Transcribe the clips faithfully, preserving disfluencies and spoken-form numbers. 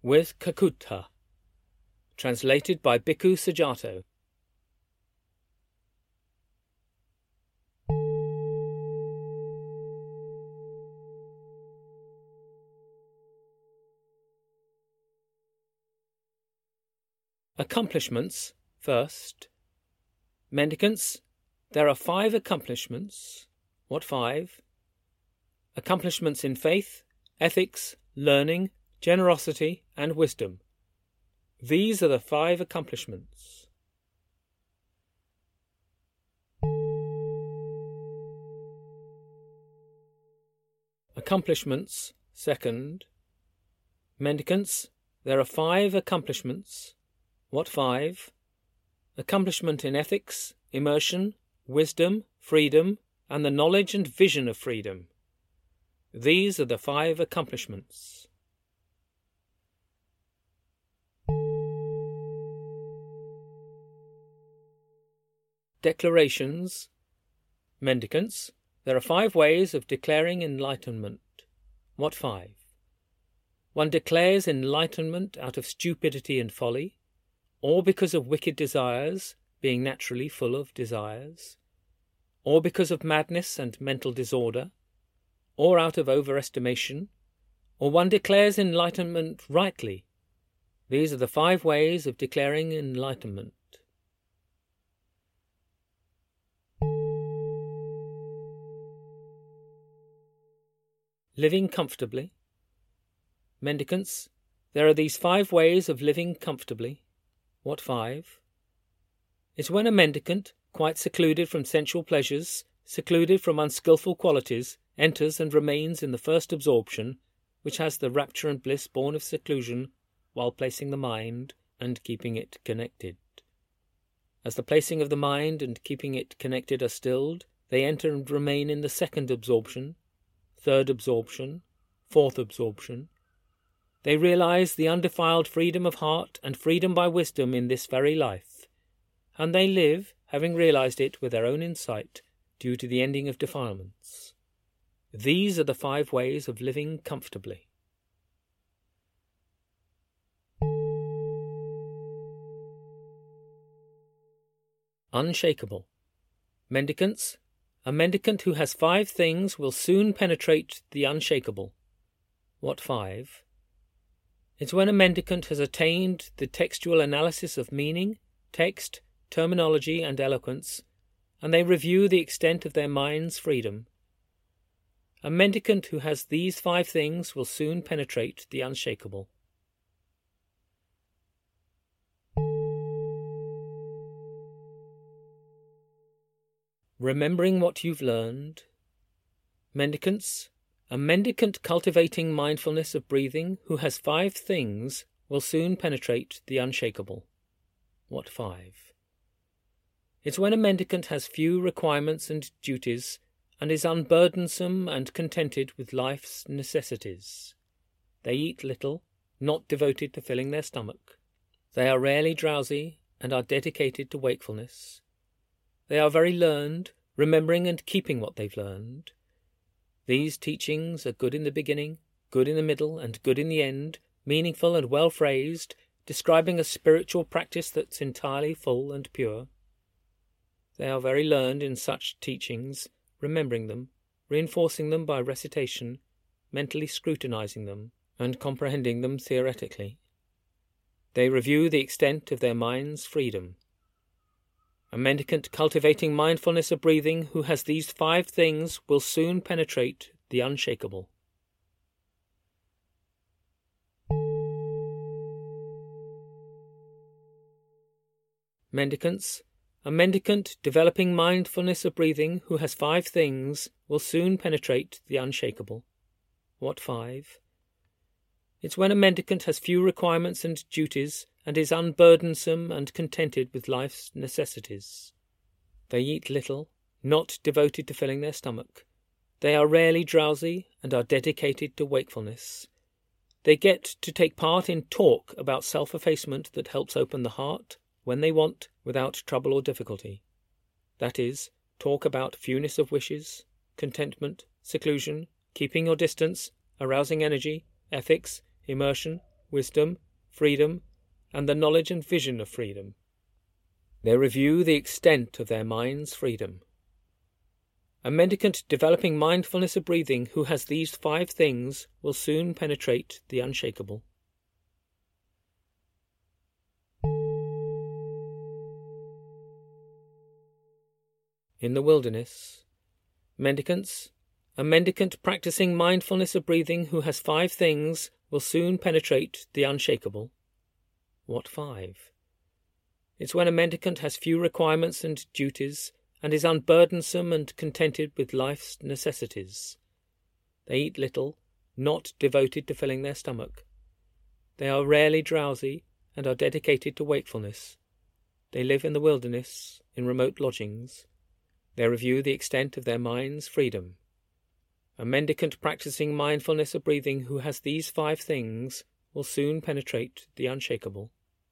with Kakutha. Translated by Bhikkhu Sujato. Accomplishments, first. Mendicants, there are five accomplishments. What five? Accomplishments in faith, ethics, learning, generosity, and wisdom. These are the five accomplishments. Accomplishments, second. Mendicants, there are five accomplishments. What five? Accomplishment in ethics, immersion, wisdom, freedom, and the knowledge and vision of freedom. These are the five accomplishments. Declarations. Mendicants, there are five ways of declaring enlightenment. What five? One declares enlightenment out of stupidity and folly, or because of wicked desires, being naturally full of desires, or because of madness and mental disorder, or out of overestimation, or one declares enlightenment rightly. These are the five ways of declaring enlightenment. Living comfortably. Mendicants, there are these five ways of living comfortably. What five? It's when a mendicant, quite secluded from sensual pleasures, secluded from unskilful qualities, enters and remains in the first absorption, which has the rapture and bliss born of seclusion, while placing the mind and keeping it connected. As the placing of the mind and keeping it connected are stilled, they enter and remain in the second absorption, third absorption, fourth absorption. They realize the undefiled freedom of heart and freedom by wisdom in this very life, and they live, having realized it with their own insight, due to the ending of defilements. These are the five ways of living comfortably. Unshakable. Mendicants, a mendicant who has five things will soon penetrate the unshakable. What five? It's when a mendicant has attained the textual analysis of meaning, text, terminology, and eloquence, and they review the extent of their mind's freedom. A mendicant who has these five things will soon penetrate the unshakable. Remembering what you've learned. Mendicants, a mendicant cultivating mindfulness of breathing who has five things will soon penetrate the unshakable. What five? It's when a mendicant has few requirements and duties and is unburdensome and contented with life's necessities. They eat little, not devoted to filling their stomach. They are rarely drowsy and are dedicated to wakefulness. They are very learned, remembering and keeping what they've learned. These teachings are good in the beginning, good in the middle, and good in the end, meaningful and well phrased, describing a spiritual practice that's entirely full and pure. They are very learned in such teachings, remembering them, reinforcing them by recitation, mentally scrutinizing them, and comprehending them theoretically. They review the extent of their mind's freedom. A mendicant cultivating mindfulness of breathing who has these five things will soon penetrate the unshakable. Mendicants, a mendicant developing mindfulness of breathing who has five things will soon penetrate the unshakable. What five? It's when a mendicant has few requirements and duties and is unburdensome and contented with life's necessities. They eat little, not devoted to filling their stomach. They are rarely drowsy and are dedicated to wakefulness. They get to take part in talk about self-effacement that helps open the heart, when they want, without trouble or difficulty. That is, talk about fewness of wishes, contentment, seclusion, keeping your distance, arousing energy, ethics, immersion, wisdom, freedom, and the knowledge and vision of freedom. They review the extent of their mind's freedom. A mendicant developing mindfulness of breathing who has these five things will soon penetrate the unshakable. In the wilderness, mendicants, a mendicant practicing mindfulness of breathing who has five things will soon penetrate the unshakable. What five? It's when a mendicant has few requirements and duties, and is unburdensome and contented with life's necessities. They eat little, not devoted to filling their stomach. They are rarely drowsy, and are dedicated to wakefulness. They live in the wilderness, in remote lodgings. They review the extent of their mind's freedom. A mendicant practicing mindfulness of breathing who has these five things will soon penetrate the unshakable.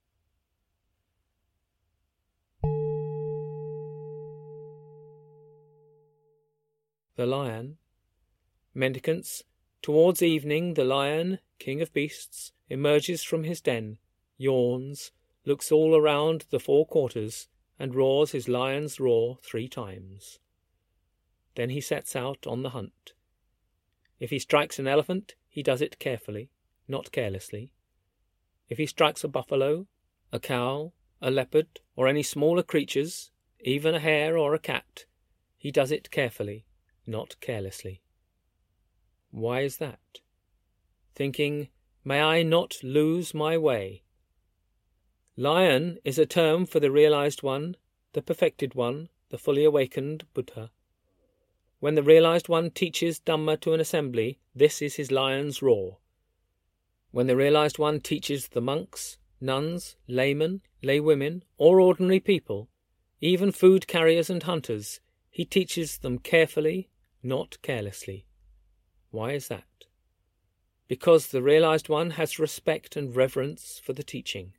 The lion. Mendicants, towards evening the lion, king of beasts, emerges from his den, yawns, looks all around the four quarters, and roars his lion's roar three times. Then he sets out on the hunt. If he strikes an elephant, he does it carefully, not carelessly. If he strikes a buffalo, a cow, a leopard, or any smaller creatures, even a hare or a cat, he does it carefully, not carelessly. Why is that? Thinking, may I not lose my way? Lion is a term for the realized one, the perfected one, the fully awakened Buddha. When the realized one teaches Dhamma to an assembly, this is his lion's roar. When the realized one teaches the monks, nuns, laymen, laywomen, or ordinary people, even food carriers and hunters, he teaches them carefully, not carelessly. Why is that? Because the realized one has respect and reverence for the teaching.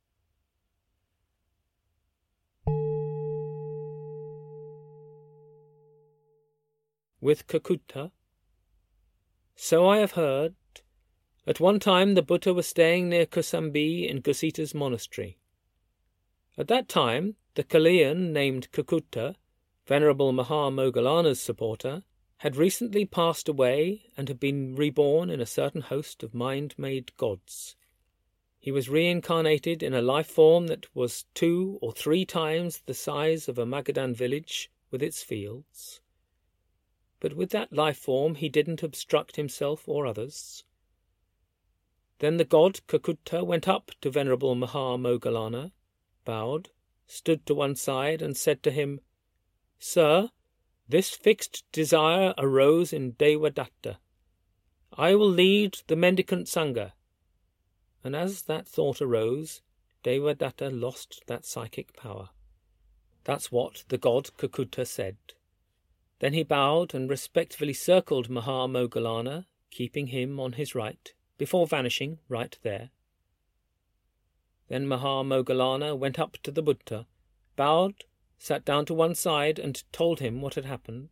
With Kakutta. So I have heard. At one time the Buddha was staying near Kosambi in Kusita's monastery. At that time the Kaliyan named Kakutta, Venerable Mahamoggallana's supporter, had recently passed away and had been reborn in a certain host of mind-made gods. He was reincarnated in a life form that was two or three times the size of a Magadan village with its fields. But with that life form he didn't obstruct himself or others. Then the god Kakutta went up to Venerable Mahamoggallana, bowed, stood to one side, and said to him, Sir, this fixed desire arose in Devadatta. I will lead the mendicant Sangha. And as that thought arose, Devadatta lost that psychic power. That's what the god Kakutta said. Then he bowed and respectfully circled Mahamoggallana, keeping him on his right, before vanishing right there. Then Mahamoggallana went up to the Buddha, bowed, sat down to one side, and told him what had happened.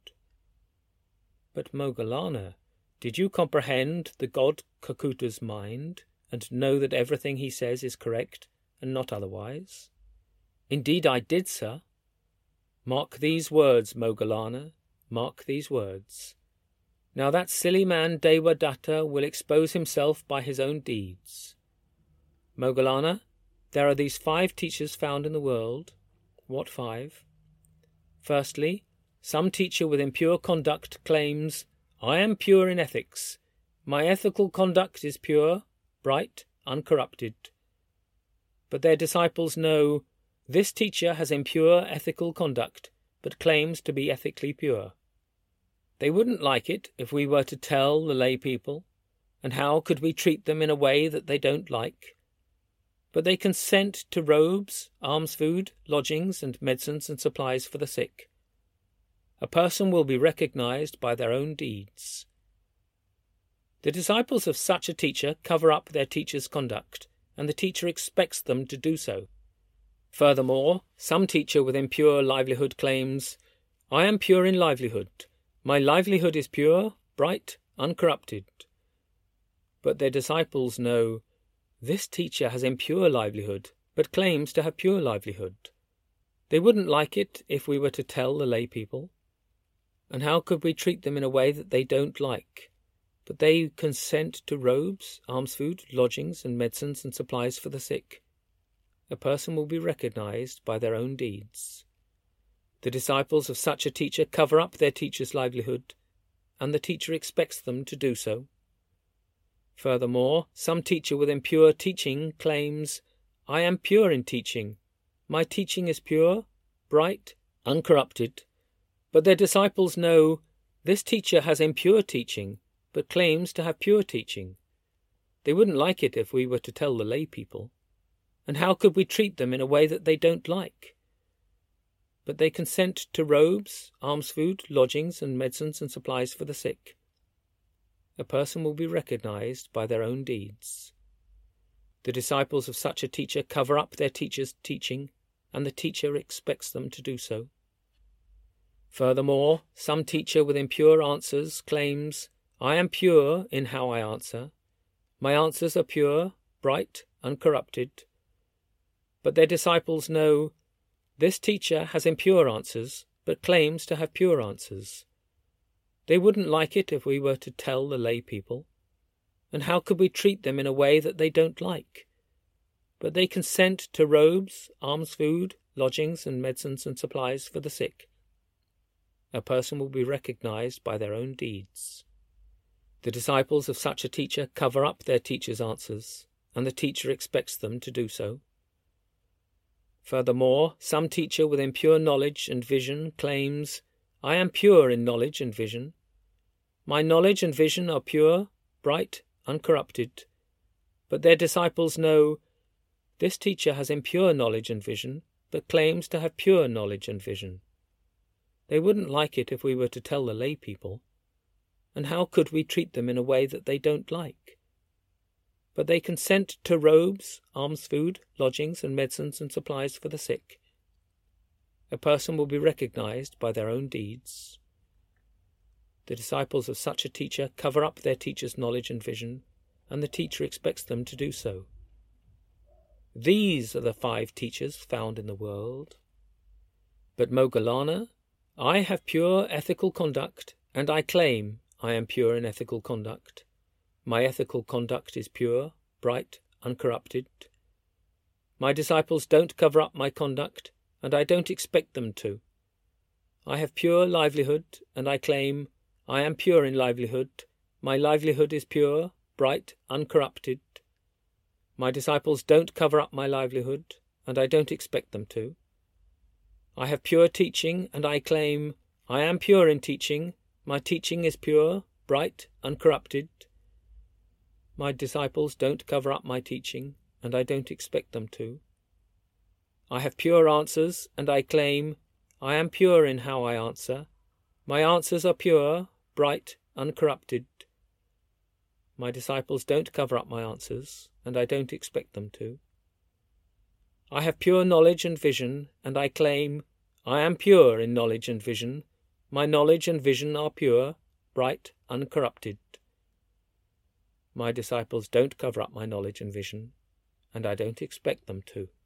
But Moggallana, did you comprehend the god Kakutta's mind, and know that everything he says is correct, and not otherwise? Indeed I did, sir. Mark these words, Moggallana, mark these words. Now that silly man Devadatta will expose himself by his own deeds. Moggallana, there are these five teachers found in the world. What five? Firstly, some teacher with impure conduct claims, I am pure in ethics. My ethical conduct is pure, bright, uncorrupted. But their disciples know, this teacher has impure ethical conduct, but claims to be ethically pure. They wouldn't like it if we were to tell the lay people, and how could we treat them in a way that they don't like? But they consent to robes, alms food, lodgings, and medicines and supplies for the sick. A person will be recognized by their own deeds. The disciples of such a teacher cover up their teacher's conduct, and the teacher expects them to do so. Furthermore, some teacher with impure livelihood claims, I am pure in livelihood. My livelihood is pure, bright, uncorrupted. But their disciples know, This teacher has impure livelihood, but claims to have pure livelihood. They wouldn't like it if we were to tell the lay people. And how could we treat them in a way that they don't like? But they consent to robes, alms food, lodgings, and medicines and supplies for the sick. A person will be recognized by their own deeds. The disciples of such a teacher cover up their teacher's livelihood, and the teacher expects them to do so. Furthermore, some teacher with impure teaching claims, "I am pure in teaching. My teaching is pure, bright, uncorrupted." But their disciples know this teacher has impure teaching, but claims to have pure teaching. They wouldn't like it if we were to tell the lay people. And how could we treat them in a way that they don't like? But they consent to robes, alms food, lodgings, and medicines and supplies for the sick. A person will be recognized by their own deeds. The disciples of such a teacher cover up their teacher's teaching, and the teacher expects them to do so. Furthermore, some teacher with impure answers claims, "I am pure in how I answer. My answers are pure, bright, uncorrupted." But their disciples know this teacher has impure answers, but claims to have pure answers. They wouldn't like it if we were to tell the lay people. And how could we treat them in a way that they don't like? But they consent to robes, alms food, lodgings, and medicines and supplies for the sick. A person will be recognized by their own deeds. The disciples of such a teacher cover up their teacher's answers, and the teacher expects them to do so. Furthermore, some teacher with impure knowledge and vision claims, "I am pure in knowledge and vision. My knowledge and vision are pure, bright, uncorrupted." But their disciples know this teacher has impure knowledge and vision, but claims to have pure knowledge and vision. They wouldn't like it if we were to tell the lay people. And how could we treat them in a way that they don't like? But they consent to robes, alms food, lodgings, and medicines and supplies for the sick. A person will be recognized by their own deeds. The disciples of such a teacher cover up their teacher's knowledge and vision, and the teacher expects them to do so. These are the five teachers found in the world. But Moggallana, I have pure ethical conduct, and I claim I am pure in ethical conduct. My ethical conduct is pure, bright, uncorrupted. My disciples don't cover up my conduct, and I don't expect them to. I have pure livelihood, and I claim I am pure in livelihood. My livelihood is pure, bright, uncorrupted. My disciples don't cover up my livelihood, and I don't expect them to. I have pure teaching, and I claim I am pure in teaching. My teaching is pure, bright, uncorrupted. My disciples don't cover up my teaching, and I don't expect them to. I have pure answers, and I claim I am pure in how I answer. My answers are pure, bright, uncorrupted. My disciples don't cover up my answers, and I don't expect them to. I have pure knowledge and vision, and I claim I am pure in knowledge and vision. My knowledge and vision are pure, bright, uncorrupted. My disciples don't cover up my knowledge and vision, and I don't expect them to.